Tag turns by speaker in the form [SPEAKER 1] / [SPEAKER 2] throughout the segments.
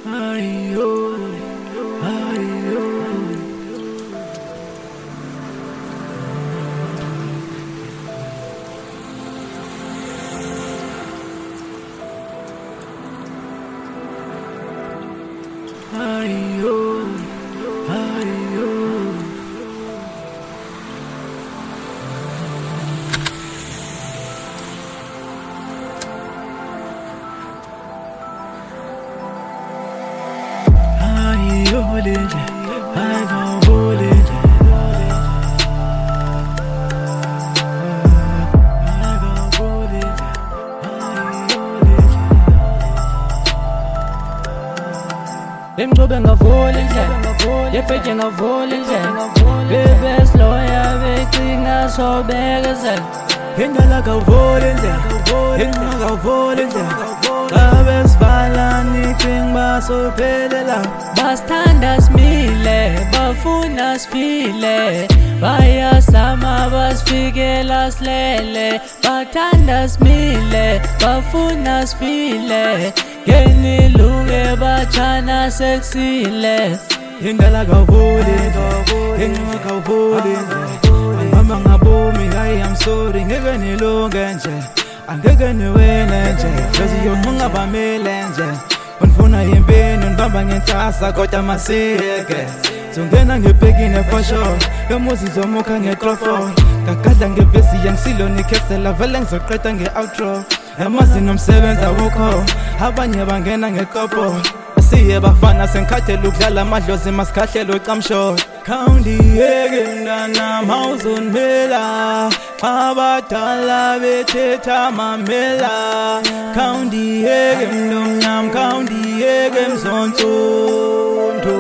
[SPEAKER 1] Ayo, ayo. Ayo, ayo.
[SPEAKER 2] Imcobe ngavula indlela, yephethe ngavula indlela, bebe sloya becinga sobekezela.
[SPEAKER 1] Indlela kavula indlela, indlela kavula indlela. Abesifalani cinga sophelela.
[SPEAKER 2] Basithanda simile, bafuna sifile, bayasama basifikela silele. Bathanda simile, bafuna sifile, ngenilunge bachana seksile.
[SPEAKER 1] Indlela kavula indlela, indlela kavula indlela. Mama ngabomi, I'm sorry, ngeke nilunge nje, angeke niwine nje, jazi yonunga bamile nje. Unfuna impini, unbamba ngentasa kodwa masiyeke. Zongena ngibhekine for sure, yomuzi zomukha ngetrofo. Kakadla ngebesi yangisilo nikhesela, vele ngizoqeda nge-outro. Yamazi nomsebenzi awukho, abanye bangena ngekopo. Siye bafana senkhathela ukudlala amadlozi masikhahlelo camsho. Khawundiyeke mntana mawuzonimela, abadala bethetha mamela. Khawundiyeke mlomnyama, khawundiyeke mzonsundu.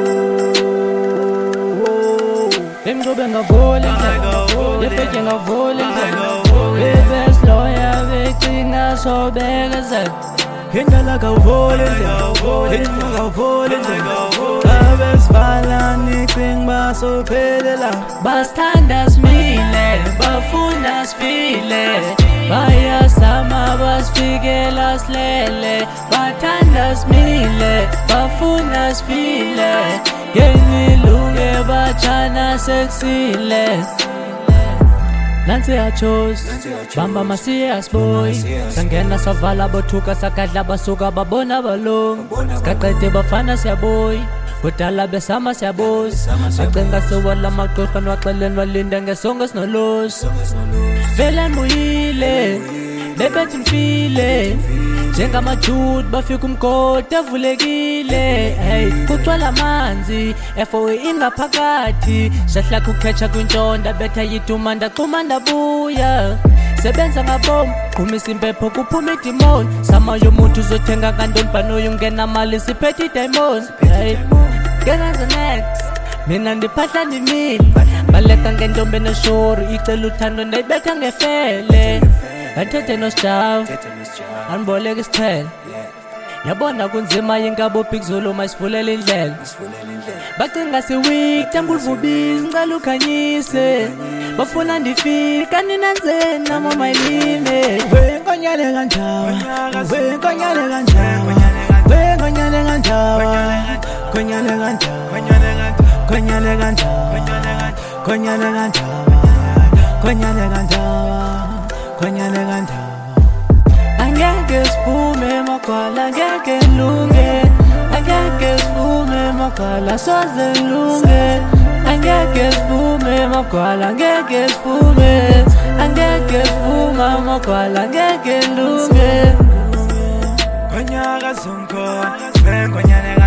[SPEAKER 2] Imcobe ngavula indlela, yephethe ngavula indlela, bebe sloya becinga sobekezela.
[SPEAKER 1] Indlela kavula indlela, indlela kavula indlela. Abesifalani cinga sophelela.
[SPEAKER 2] Basithanda simile, bafuna sifile, bayasama basifikela silele. Bathanda simile, bafuna sifile, ngenilunge bachana seksile. Nansi achos, bamba masiye asboy, sangena savala bothuka sakadla basuka babona balong. Sikaqede bafana siyaboy, kudala besama siyabosi. Bacenga sewala maqoqa nwaxeleni walinda ngesongo sinolosi. Vele mbuyile, bebethi mfile, njengamajude bafika umgodi evulekile. Hey, kucwala amanzi, FOE ingaphakathi. Shahlakha ukhecha kwintonda, betha yiduma ndaxuma ndabuya. Sebenza ngabomu, qhumisa impepho kuphuma idimoni. Sama yomuntu uzothenga kantoni banoyo ungena mali siphethe idimoni. Hey, ngena the next, mina ndiphahla ndimile. Baleka ngentombi neshori, icela uthando ndayibetha ngefele. Bathethe nosjavu, andiboleka isithele. Yabona kunzima yinkabophi kuzulu masivulele indlela. Bacinga siweak, tanguluvubizi ngicela ukhanyise. Bafuna ndifile kanti nanzeni namo mayilime.
[SPEAKER 1] Wenkonyane kanjawa, wenkonyane kanjawa, wenkonyane kanjawa, konyane kanjawa, konyane kanjawa, konyane kanjawa, konyane kanjawa, konyane kanjawa.
[SPEAKER 2] Angeke siphume makwala, angeke lunge. Angeke siphume makwala, soze lunge. Angeke siphume makwala, angeke siphume. Angeke siphume makwala, angeke lunge.
[SPEAKER 1] Konyaka zonke, konyane